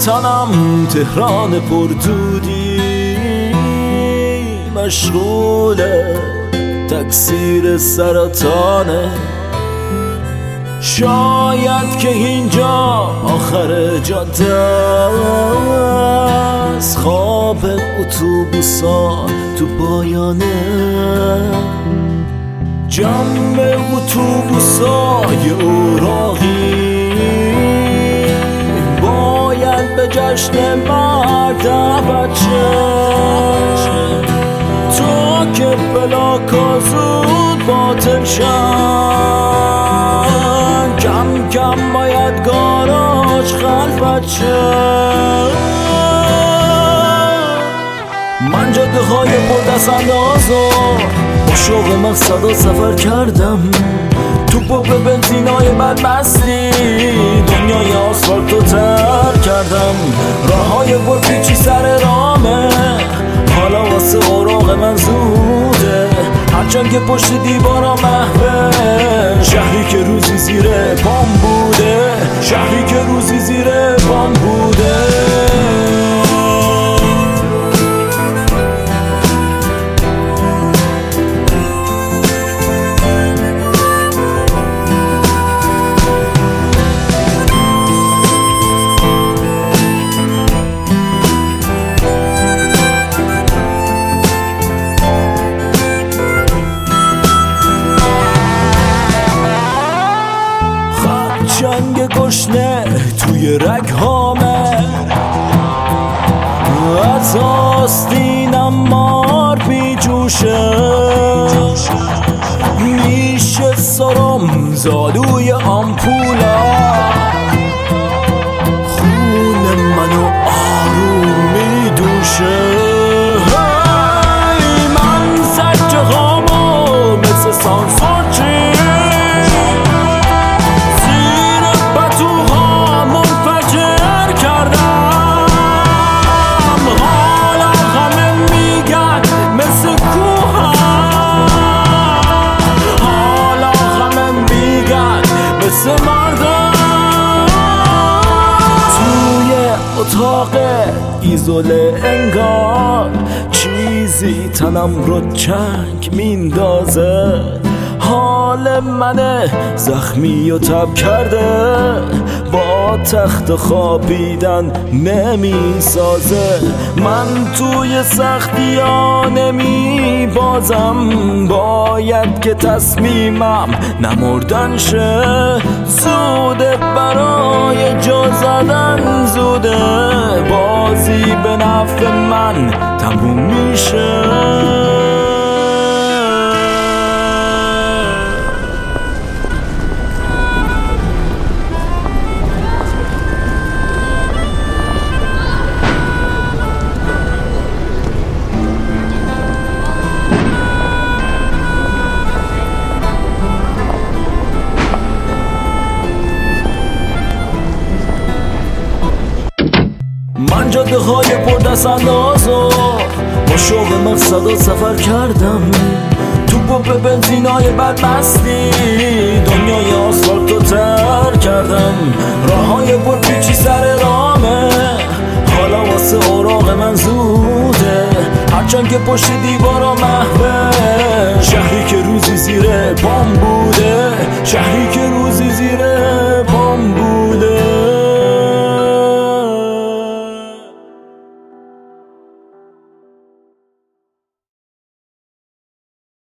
تنم تهران پردودی مشغول تکثیر سرطانه. شاید که اینجا آخر جاده است، خواب اتوبوسا تو پایانه. جمع اتوبوسای اوراقی باید به جشن مرد بچه، تا که پلاکا زود باطل شن. کم کم باید گاراژ خلف بچه. من جاده های پردست اندازو با شوق مقصد سفر کردم، توپو به بنزینای بدمستی دنیای آسفالتو تر کردم. راه های پرپیچی سر رامه، حالا واسه اوراق من زوده. هرچند که پشت دیوارا محوه، شهری که روزی زیر پام بوده، شهری که روزی زیر پام بوده. جنگ گشنه توی رگ هامه، از آستینم مار بی جوشه. میشه سرم زالوی آمپولا، خون منو آروم می دوشه. من زجه هامو مثل سانسورچی اتاق ایزوله انگار چیزی تنم رو چنگ میندازه. حال من زخمی و تب کرده، با تخت خوابیدن نمیسازه. من توی سختی ها نمی بازم، باید که تصمیمم نمردن شه. زوده برای جا زدن، زوده بازی به نفع من تموم میشه. من جاده های پردست اندازو با شوق مقصد سفر کردم، توپو به بنزینای بدمستی دنیای آسفالتو تر کردم. راه های پرپیچی سر رامه، حالا واسه اوراق من زوده. هرچند که پشت دیوارا محوه، شهری که روزی زیر پام بوده، شهری که